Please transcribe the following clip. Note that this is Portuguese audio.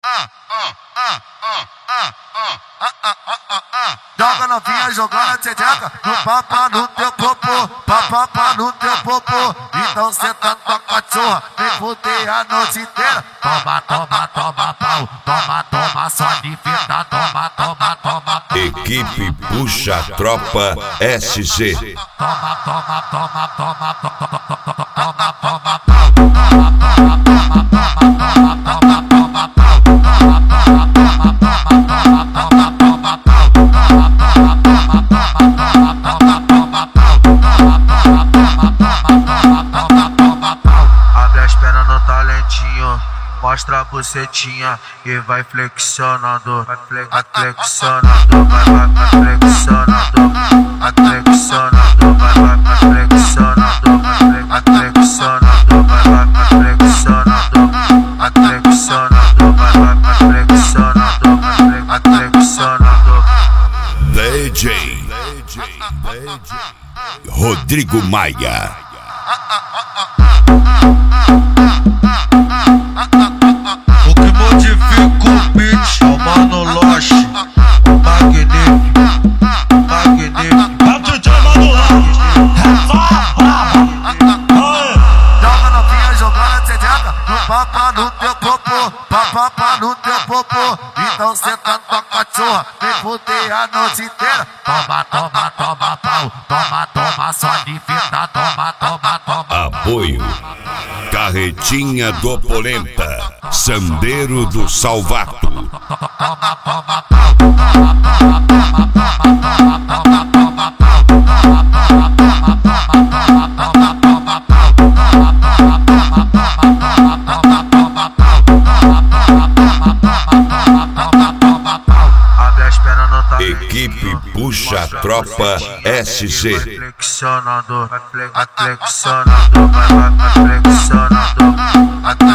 Joga novinha jogando a tcheca no papá no teu popô, papá no teu popô. Então senta tua cachorra, vem fuder a noite inteira. Toma, toma, toma pau, toma, toma só de fita, toma, toma, toma pau. Equipe Puxa Tropa SG. Toma, toma, toma, toma, toma, toma, toma, toma pau. Abre as pernas no talentinho, mostra a bucetinha e vai flexionando, vai flexionando, vai flexionando, vai flexionando, vai flexionando, vai flexionando, vai flexionando, vai flexionando, vai flexionando, vai flexionando. DJ Rodrigo Maia. O que modifica o beat é o Mano Loche, o magnífico, magnífico. É o DJ Mano Loche. Joga novinha jogando a tcheca no papá no teu popô, papá no teu popô. Então senta tua cachorra, vem fuder a noite inteira. Toma, toma, toma pau, toma, toma só de fita, toma, toma, toma. Apoio Carretinha do Polenta, Sandeiro do Salvato. Toma, toma pau, toma, toma, toma, toma, toma, toma pau, toma, toma, toma, toma, toma, toma pau, toma, toma, toma, toma, toma pau, toma, toma, toma, toma pau. Abre as pernas no talentinho, Equipe Puxa Tropa SG. flexionando, vai flexionando, vai flexionando, vai